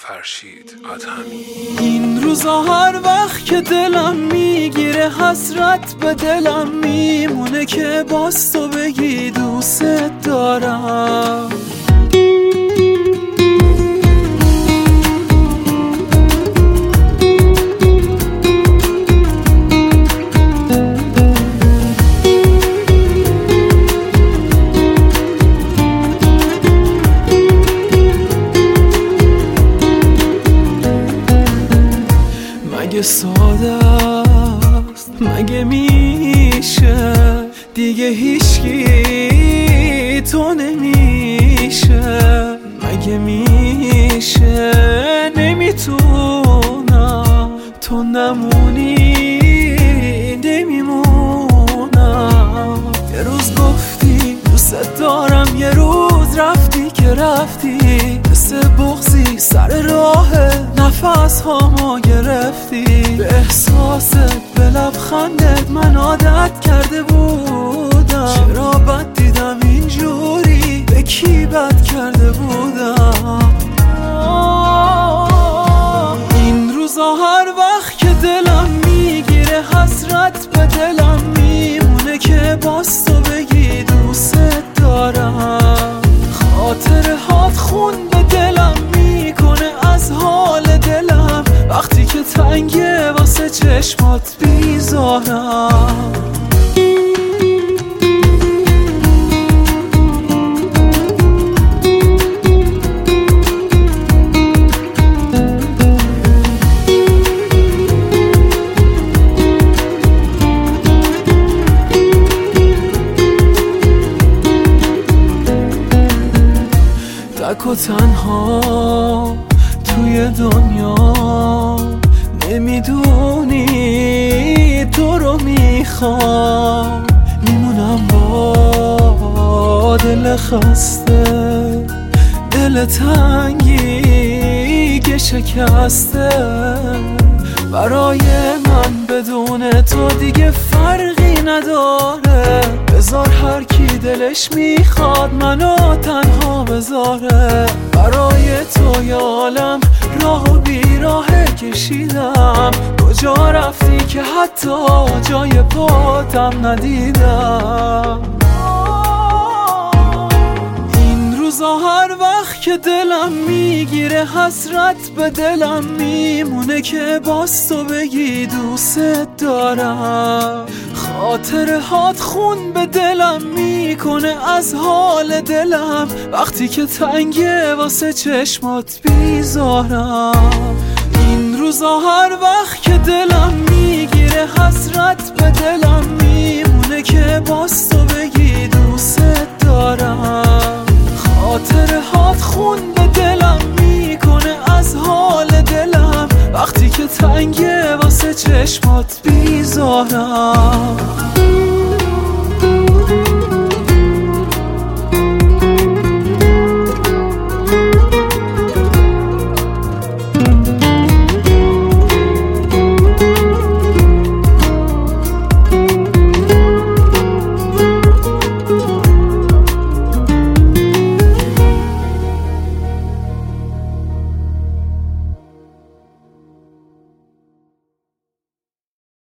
فرشید ادهمی. این روزا هر وقت که دلم میگیره حسرت به دلم میمونه که باز تو بگی دوست دارم. مگه ساده است، مگه میشه دیگه هیچکی تو نمیشه؟ مگه میشه نمیتونم تو نمونی نمیمونم. یه روز گفتی دوست دارم، یه روز رفتی که رفتی مثل بغضی سر راه نفس هامو گرفتی. به احساست به لبخندت من عادت کرده بودم، چرا بد دیدم اینجوری، به کی بد کرده بودم. این روزا هر وقت که دلم میگیره حسرت به دلم میمونه که باز تو بگی دوست دارم. خاطر هات خون به دلم میکنه از حال دلم، وقتی که تنگه واسه چشمات بیزارم. تک و تنها توی دنیا نمیدونی تو رو میخوام. میمونم با دل خسته، دل تنگی که شکسته. برای من بدون تو دیگه فرقی نداره، بذار هر کی دلش میخواد منو تنها بذاره. برای تو یه عالم راه و بیراه کشیدم، کجا رفتی که حتی جای پاتم ندیدم. این روزا هر وقت که دلم میگیره حسرت به دلم میمونه که باز تو بگی دوست دارم. خاطر هات خون به دلم میکنه از حال دلم، وقتی که تنگه واسه چشمات بیزارم. این روزا هر وقت که دلم میگیره حسرت به دلم میمونه که باز تو بگی دوست دارم. خاطر هات خون به دلم میکنه از حال دلم، وقتی که تنگه واسه چشمات بیزارم.